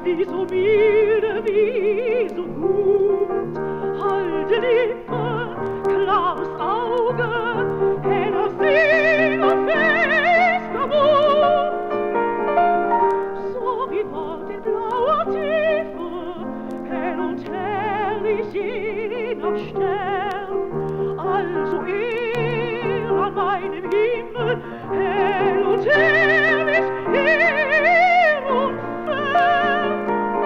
wie so milde, wie so gut. Holde Lippe, klares Auge, heller Sinn und fester Mut. So wie Gott in blauer Tiefe, hell und herrlich jener Stern. Also an meinem Himmel, hell und herrlich, hier und fern.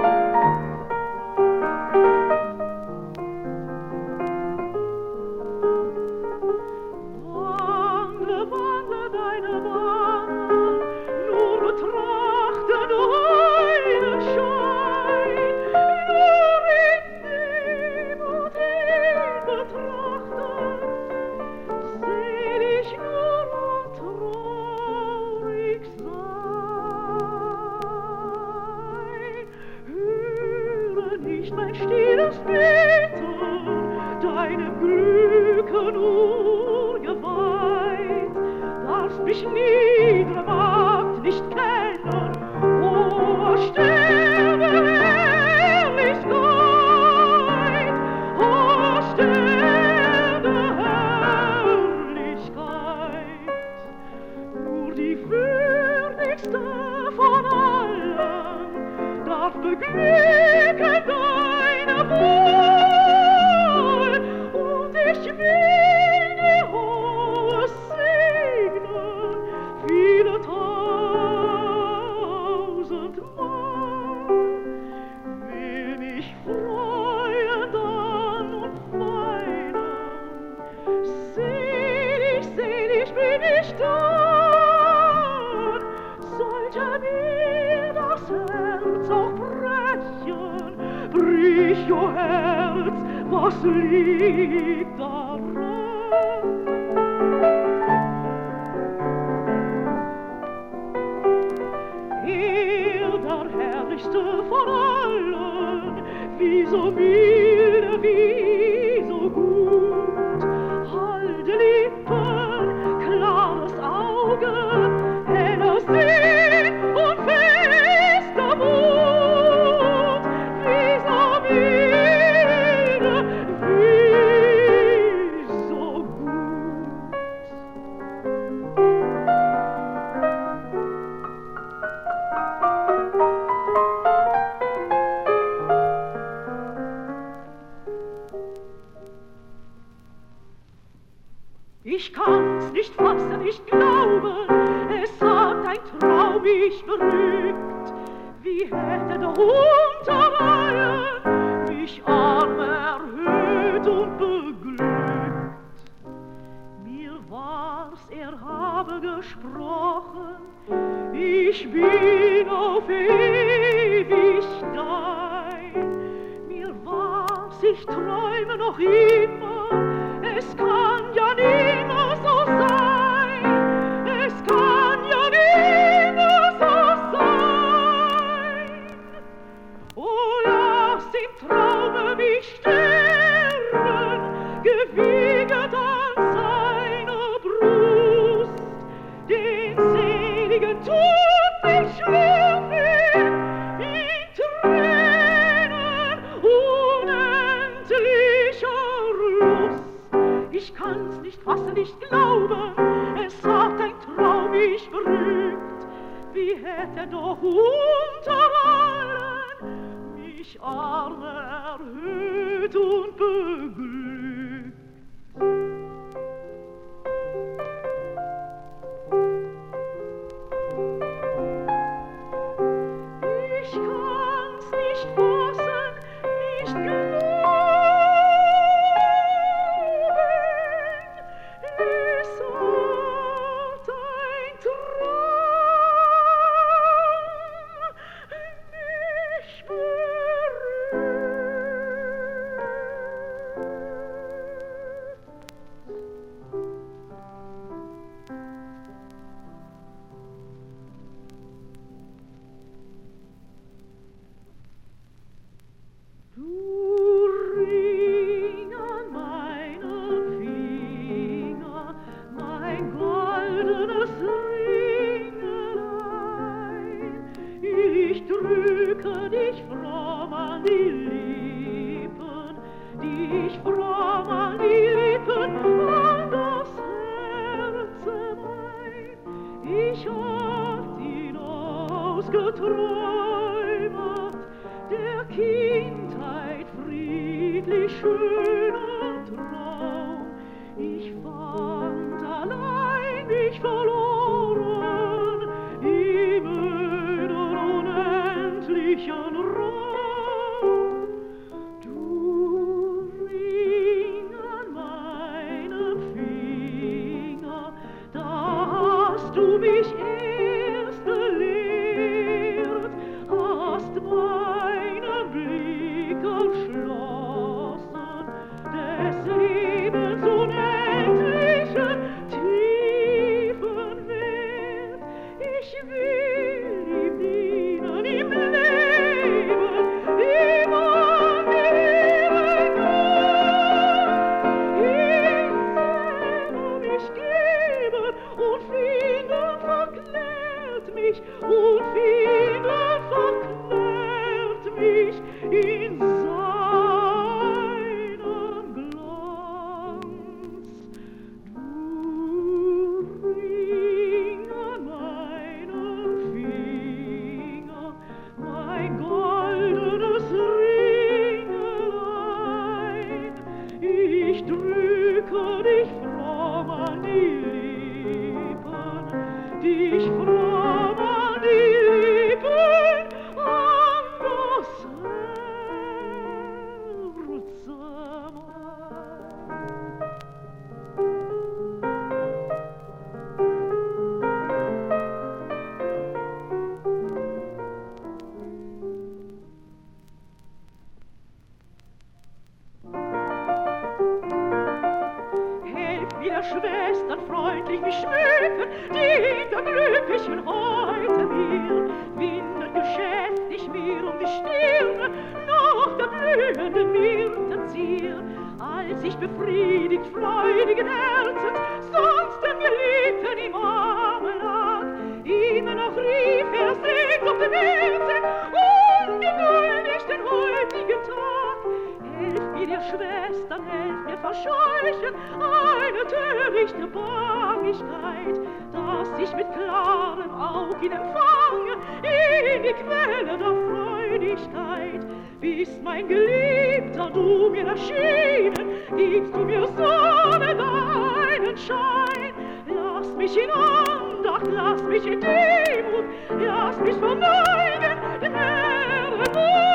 Wandle, wandle deine Bahn, nur betrachte deinen Schein, nur in dem und in betrachten, selig nur und traurig sein. Höre nicht mein stilles Beten, deinem Glücke nur geweiht, darfst mich niedre Magd nicht kennen, o sterbe Herrlichkeit, o sterbe Herrlichkeit. Nur die würdigste von allen darf beglücken deine Wohl, und ich will dir hohes segnen, viele tausendmal, will mich freuen dann und weinen, selig, selig bin ich dann, sollte mir das Herz auch brechen, brich, o Herz, was liegt daran? Der herrlichste von allen, wie so milde, wie so gut. Holde Lippen, klares Auge, heller Sinn und fester Mut, wie so milde, wie so gut. Ich kann's nicht fassen, nicht glauben, es hat ein Traum mich berückt. Wie hätte der unter allen mich arm erhöht und beglückt. Mir war's, er habe gesprochen, ich bin auf ewig dein. Mir war's, ich träume noch immer, es kann ja nimmer so sein, es kann ja nimmer so sein. Oh, lass im Traume mich sterben, gewiegelt an seiner Brust, den seligen Tod verschlafen in Tränen unendlicher Lust. Ich kann's nicht fassen, nicht glauben, es hat ein Traum mich berückt. Wie hätte doch unter allen mich arm erhöht und beglückt. Ich kann's nicht fassen, nicht glauben, es hat ein Traum mich berührt. drücke dich fromm an die Lippen, dich fromm an die Lippen, an das Herz wir Schwestern freundlich mich schmücken, die hinter glücklichen heute mir, windet geschäftig mir um die Stirne, noch der blühenden Myrtenzier, als ich befriedigt freudigen Herzens, sonst dem Geliebten im Arme lag, immer noch rief singt um den Herzen, ungeduldig den heutigen Tag. Helft mir, ihr Schwestern, helft mir verscheuchen eine törichte Bangigkeit, dass ich mit klarem Aug ihn empfange in die Quelle der Freudigkeit. Bist mein Geliebter, du mir erschienen, gibst du mir Sonne deinen Schein. Lass mich in Andacht, lass mich in Demut, lass mich verneigen den Herren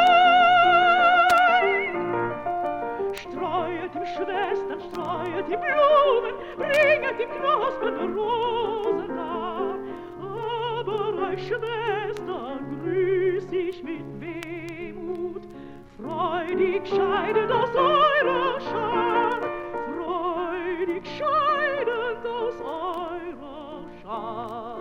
Streuet ihm Schwestern, streuet ihm Blumen, bringet ihm knospende Rosen dar. Aber euch Schwestern grüß ich mit Wehmut, freudig scheidet aus eurer Schar, freudig scheidend aus eurer Schar.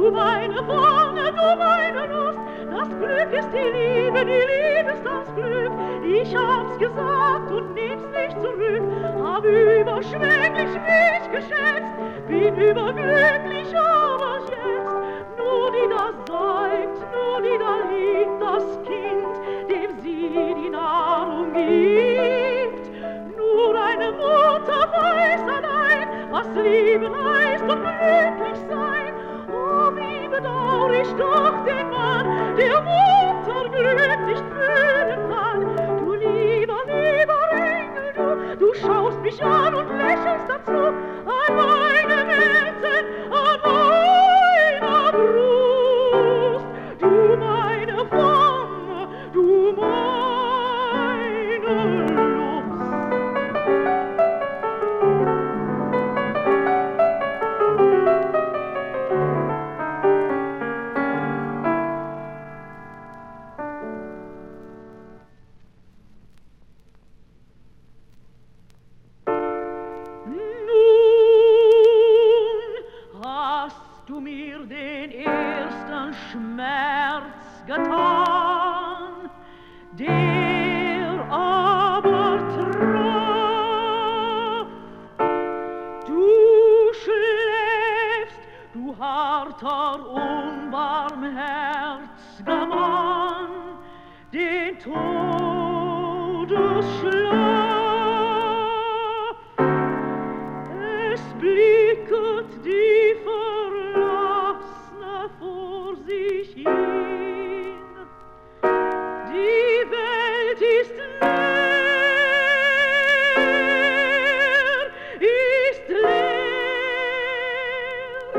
Du meine Wonne, du meine Lust, das Glück ist die Liebe ist das Glück. Ich hab's gesagt und nehm's nicht zurück, hab überschwänglich mich geschätzt, bin überglücklich, aber jetzt, nur die da säugt, nur die da liebt, das Kind, dem sie die Nahrung gibt. Nur eine Mutter weiß allein, was Lieben heißt und glücklich sein. Oh, wie bedauer ich doch den Mann, der Mutter Glück nicht fühlen kann. Du lieber Engel, du schaust mich an und lächelst dazu, an meinem Herzen, an meiner Brust. Du meine Wonne, du meine Lust. Du mir den ersten Schmerz getan, der aber traf. Du schläfst, du harter, unbarmherziger Mann, den Todesschlaf. Es blicket die Verlassene vor sich hin. Die Welt ist leer, ist leer.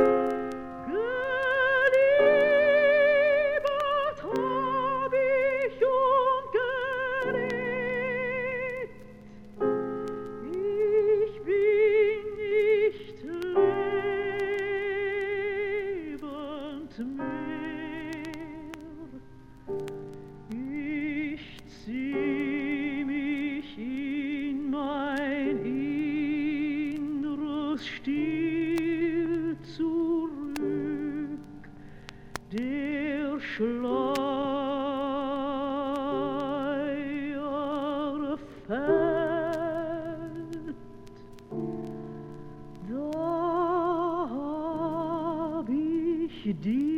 Geliebet hab ich und gelebt. Ich bin nicht lebend mehr. Ich zieh mich in mein Inneres still zurück. Der Schleier fällt. Da hab ich dich